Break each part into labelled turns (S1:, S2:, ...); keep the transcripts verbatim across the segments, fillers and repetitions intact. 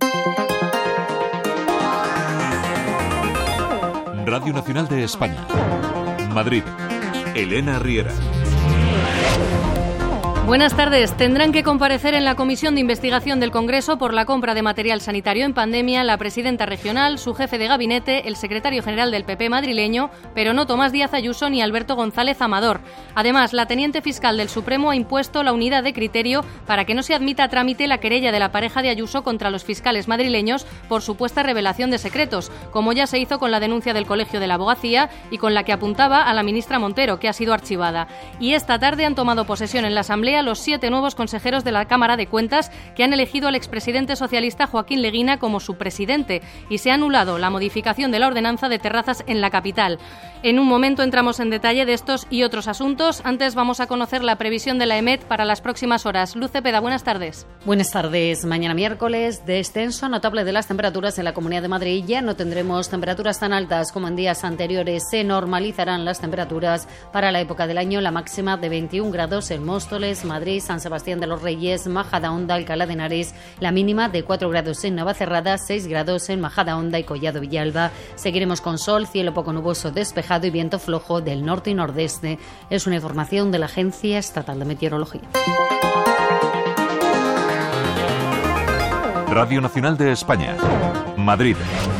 S1: Radio Nacional de España. Madrid. Elena Riera.
S2: Buenas tardes. Tendrán que comparecer en la Comisión de Investigación del Congreso por la compra de material sanitario en pandemia la presidenta regional, su jefe de gabinete, el secretario general del P P madrileño, pero no Tomás Díaz Ayuso ni Alberto González Amador. Además, la teniente fiscal del Supremo ha impuesto la unidad de criterio para que no se admita a trámite la querella de la pareja de Ayuso contra los fiscales madrileños por supuesta revelación de secretos, como ya se hizo con la denuncia del Colegio de la Abogacía y con la que apuntaba a la ministra Montero, que ha sido archivada. Y esta tarde han tomado posesión en la Asamblea los siete nuevos consejeros de la Cámara de Cuentas que han elegido al expresidente socialista Joaquín Leguina como su presidente y se ha anulado la modificación de la ordenanza de terrazas en la capital. En un momento entramos en detalle de estos y otros asuntos. Antes vamos a conocer la previsión de la EMET para las próximas horas. Luz Cepeda, buenas tardes.
S3: Buenas tardes. Mañana miércoles, descenso notable de las temperaturas en la Comunidad de Madrid. Ya no tendremos temperaturas tan altas como en días anteriores. Se normalizarán las temperaturas para la época del año. La máxima de veintiún grados en Móstoles, Madrid, San Sebastián de los Reyes, Majadahonda, Alcalá de Henares. La mínima de cuatro grados en Navacerrada, seis grados en Majadahonda y Collado Villalba. Seguiremos con sol, cielo poco nuboso despejado y viento flojo del norte y nordeste. Es una información de la Agencia Estatal de Meteorología.
S1: Radio Nacional de España. Madrid.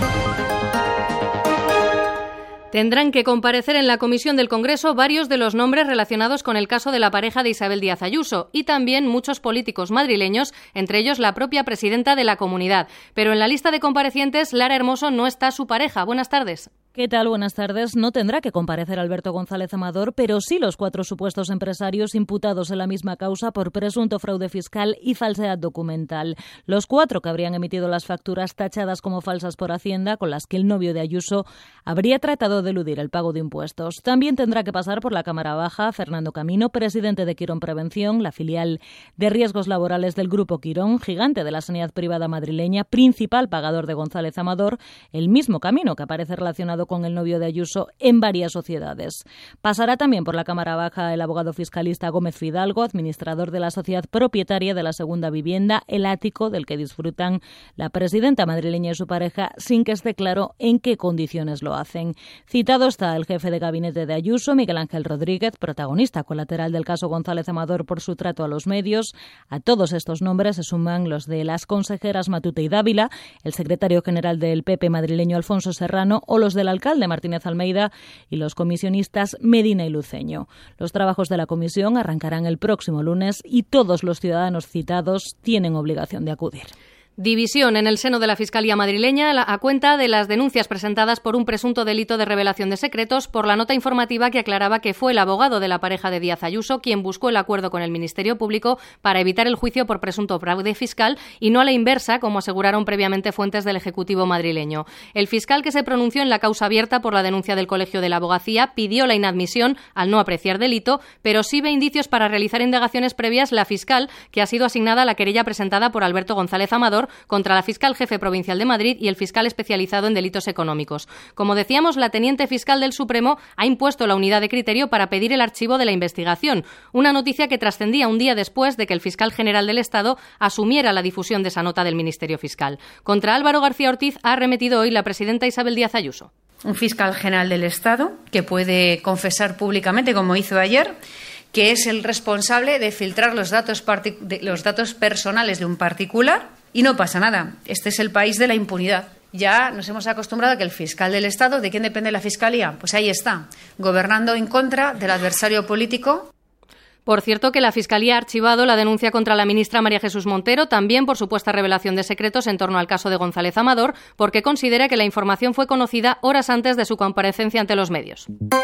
S2: Tendrán que comparecer en la comisión del Congreso varios de los nombres relacionados con el caso de la pareja de Isabel Díaz Ayuso y también muchos políticos madrileños, entre ellos la propia presidenta de la comunidad. Pero en la lista de comparecientes, Lara Hermoso, no está su pareja. Buenas tardes.
S4: ¿Qué tal? Buenas tardes. No tendrá que comparecer Alberto González Amador, pero sí los cuatro supuestos empresarios imputados en la misma causa por presunto fraude fiscal y falsedad documental. Los cuatro que habrían emitido las facturas tachadas como falsas por Hacienda, con las que el novio de Ayuso habría tratado de eludir el pago de impuestos. También tendrá que pasar por la Cámara Baja Fernando Camino, presidente de Quirón Prevención, la filial de riesgos laborales del Grupo Quirón, gigante de la sanidad privada madrileña, principal pagador de González Amador, el mismo Camino que aparece relacionado con el novio de Ayuso en varias sociedades. Pasará también por la Cámara Baja el abogado fiscalista Gómez Fidalgo, administrador de la sociedad propietaria de la segunda vivienda, El Ático, del que disfrutan la presidenta madrileña y su pareja, sin que esté claro en qué condiciones lo hacen. Citado está el jefe de gabinete de Ayuso, Miguel Ángel Rodríguez, protagonista colateral del caso González Amador por su trato a los medios. A todos estos nombres se suman los de las consejeras Matute y Dávila, el secretario general del P P madrileño Alfonso Serrano o los del alcalde Martínez Almeida y los comisionistas Medina y Luceño. Los trabajos de la comisión arrancarán el próximo lunes y todos los ciudadanos citados tienen obligación de acudir.
S2: División en el seno de la Fiscalía madrileña a cuenta de las denuncias presentadas por un presunto delito de revelación de secretos por la nota informativa que aclaraba que fue el abogado de la pareja de Díaz Ayuso quien buscó el acuerdo con el Ministerio Público para evitar el juicio por presunto fraude fiscal y no a la inversa, como aseguraron previamente fuentes del Ejecutivo madrileño. El fiscal que se pronunció en la causa abierta por la denuncia del Colegio de la Abogacía pidió la inadmisión al no apreciar delito, pero sí ve indicios para realizar indagaciones previas la fiscal que ha sido asignada a la querella presentada por Alberto González Amador contra la fiscal jefe provincial de Madrid y el fiscal especializado en delitos económicos. Como decíamos, la teniente fiscal del Supremo ha impuesto la unidad de criterio para pedir el archivo de la investigación, una noticia que trascendía un día después de que el fiscal general del Estado asumiera la difusión de esa nota del Ministerio Fiscal. Contra Álvaro García Ortiz ha arremetido hoy la presidenta Isabel Díaz Ayuso.
S5: Un fiscal general del Estado que puede confesar públicamente, como hizo ayer, que es el responsable de filtrar los datos, partic- de los datos personales de un particular. Y no pasa nada. Este es el país de la impunidad. Ya nos hemos acostumbrado a que el fiscal del Estado, ¿de quién depende la Fiscalía? Pues ahí está, gobernando en contra del adversario político.
S2: Por cierto, que la Fiscalía ha archivado la denuncia contra la ministra María Jesús Montero, también por supuesta revelación de secretos en torno al caso de González Amador, porque considera que la información fue conocida horas antes de su comparecencia ante los medios.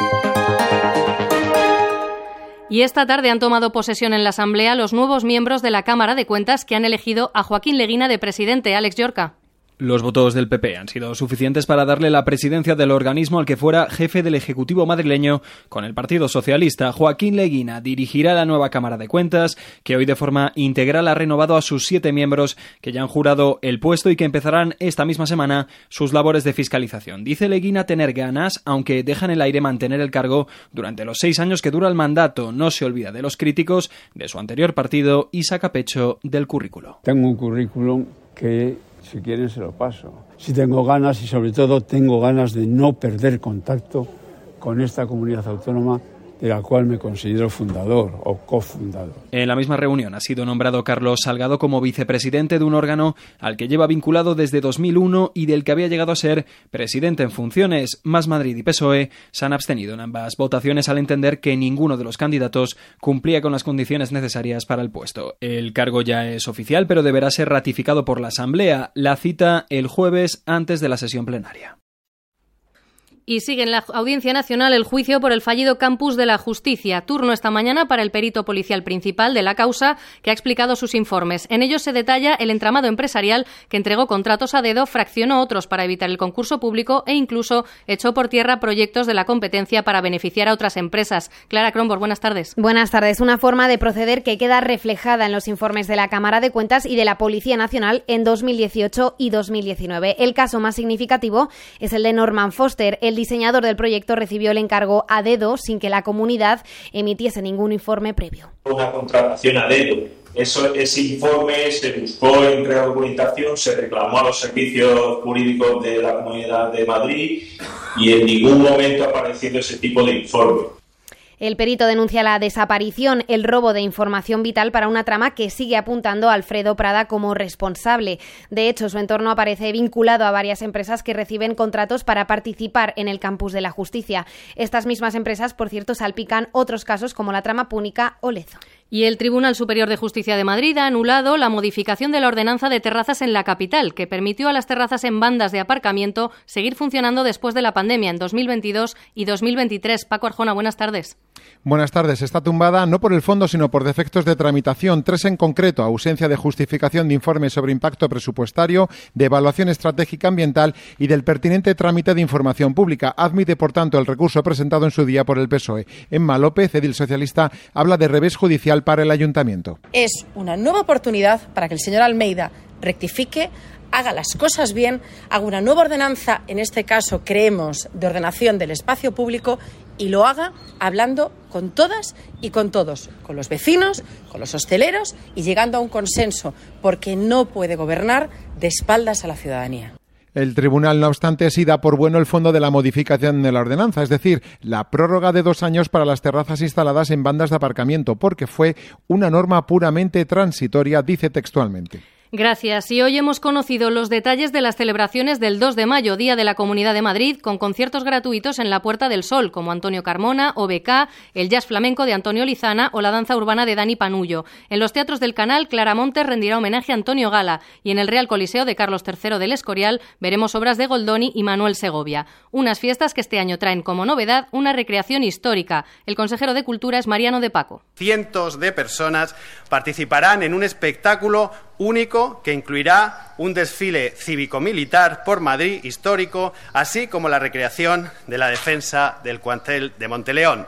S2: Y esta tarde han tomado posesión en la Asamblea los nuevos miembros de la Cámara de Cuentas que han elegido a Joaquín Leguina de presidente. Alex Llorca.
S6: Los votos del P P han sido suficientes para darle la presidencia del organismo al que fuera jefe del Ejecutivo madrileño con el Partido Socialista. Joaquín Leguina dirigirá la nueva Cámara de Cuentas, que hoy de forma integral ha renovado a sus siete miembros que ya han jurado el puesto y que empezarán esta misma semana sus labores de fiscalización. Dice Leguina tener ganas, aunque deja en el aire mantener el cargo durante los seis años que dura el mandato. No se olvida de los críticos de su anterior partido y saca pecho del currículo.
S7: Tengo un currículum que Si quieren se lo paso. Si tengo ganas y sobre todo tengo ganas de no perder contacto con esta comunidad autónoma de la cual me considero fundador o cofundador.
S6: En la misma reunión ha sido nombrado Carlos Salgado como vicepresidente de un órgano al que lleva vinculado desde dos mil uno y del que había llegado a ser presidente en funciones. Más Madrid y P S O E se han abstenido en ambas votaciones al entender que ninguno de los candidatos cumplía con las condiciones necesarias para el puesto. El cargo ya es oficial, pero deberá ser ratificado por la Asamblea. La cita el jueves antes de la sesión plenaria.
S2: Y sigue en la Audiencia Nacional el juicio por el fallido Campus de la Justicia. Turno esta mañana para el perito policial principal de la causa, que ha explicado sus informes. En ellos se detalla el entramado empresarial que entregó contratos a dedo, fraccionó otros para evitar el concurso público e incluso echó por tierra proyectos de la competencia para beneficiar a otras empresas. Clara Kronborg, buenas tardes.
S8: Buenas tardes. Una forma de proceder que queda reflejada en los informes de la Cámara de Cuentas y de la Policía Nacional en dos mil dieciocho y dos mil diecinueve. El caso más significativo es el de Norman Foster. El diseñador del proyecto recibió el encargo a dedo sin que la comunidad emitiese ningún informe previo.
S9: Una contratación a dedo. Eso, ese informe se buscó entre la documentación, se reclamó a los servicios jurídicos de la Comunidad de Madrid y en ningún momento ha aparecido ese tipo de informe.
S8: El perito denuncia la desaparición, el robo de información vital para una trama que sigue apuntando a Alfredo Prada como responsable. De hecho, su entorno aparece vinculado a varias empresas que reciben contratos para participar en el Campus de la Justicia. Estas mismas empresas, por cierto, salpican otros casos como la trama Púnica o Lezo.
S2: Y el Tribunal Superior de Justicia de Madrid ha anulado la modificación de la ordenanza de terrazas en la capital, que permitió a las terrazas en bandas de aparcamiento seguir funcionando después de la pandemia en dos mil veintidós y dos mil veintitrés. Paco Arjona, buenas tardes.
S10: Buenas tardes. Está tumbada no por el fondo, sino por defectos de tramitación. Tres en concreto: ausencia de justificación de informes sobre impacto presupuestario, de evaluación estratégica ambiental y del pertinente trámite de información pública. Admite, por tanto, el recurso presentado en su día por el P S O E. Emma López, edil socialista, habla de revés judicial para el ayuntamiento.
S11: Es una nueva oportunidad para que el señor Almeida rectifique, haga las cosas bien, haga una nueva ordenanza, en este caso creemos de ordenación del espacio público, y lo haga hablando con todas y con todos, con los vecinos, con los hosteleros y llegando a un consenso, porque no puede gobernar de espaldas a la ciudadanía.
S10: El tribunal, no obstante, sí da por bueno el fondo de la modificación de la ordenanza, es decir, la prórroga de dos años para las terrazas instaladas en bandas de aparcamiento, porque fue una norma puramente transitoria, dice textualmente.
S2: Gracias. Y hoy hemos conocido los detalles de las celebraciones del dos de mayo, Día de la Comunidad de Madrid, con conciertos gratuitos en la Puerta del Sol, como Antonio Carmona, O B K, el jazz flamenco de Antonio Lizana o la danza urbana de Dani Panullo. En los teatros del Canal, Clara Montes rendirá homenaje a Antonio Gala, y en el Real Coliseo de Carlos tercero del Escorial veremos obras de Goldoni y Manuel Segovia. Unas fiestas que este año traen como novedad una recreación histórica. El consejero de Cultura es Mariano de Paco.
S12: Cientos de personas participarán en un espectáculo único que incluirá un desfile cívico-militar por Madrid histórico, así como la recreación de la defensa del cuartel de Monteleón.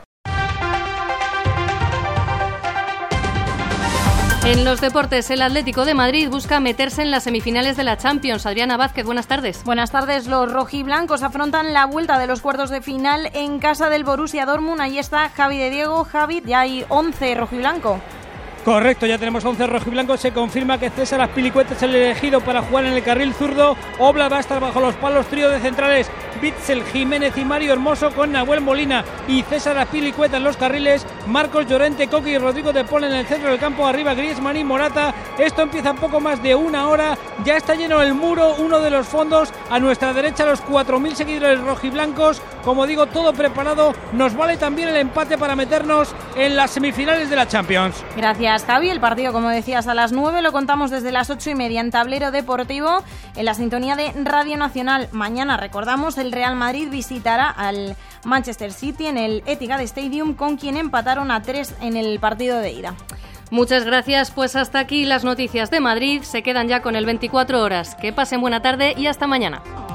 S2: En los deportes, el Atlético de Madrid busca meterse en las semifinales de la Champions. Adriana Vázquez, buenas tardes.
S13: Buenas tardes. Los rojiblancos afrontan la vuelta de los cuartos de final en casa del Borussia Dortmund. Ahí está Javi de Diego. Javi, ya hay once rojiblanco.
S14: Correcto, ya tenemos once rojiblancos. Se confirma que César Azpilicueta es el elegido para jugar en el carril zurdo. Obla va a estar bajo los palos, trío de centrales Bitzel, Jiménez y Mario Hermoso, con Nahuel Molina y César Azpilicueta en los carriles. Marcos Llorente, Coqui y Rodrigo de Paul en el centro del campo. Arriba Griezmann y Morata. Esto empieza en poco más de una hora. Ya está lleno el muro, uno de los fondos. A nuestra derecha los cuatro mil seguidores rojiblancos. Como digo, todo preparado. Nos vale también el empate para meternos en las semifinales de la Champions.
S13: Gracias, Javi. El partido, como decías, a las nueve, lo contamos desde las ocho y media en Tablero Deportivo, en la sintonía de Radio Nacional. Mañana, recordamos, el Real Madrid visitará al Manchester City en el Etihad Stadium, con quien empataron a tres en el partido de ida.
S2: Muchas gracias, pues hasta aquí las noticias de Madrid. Se quedan ya con el veinticuatro horas. Que pasen buena tarde y hasta mañana.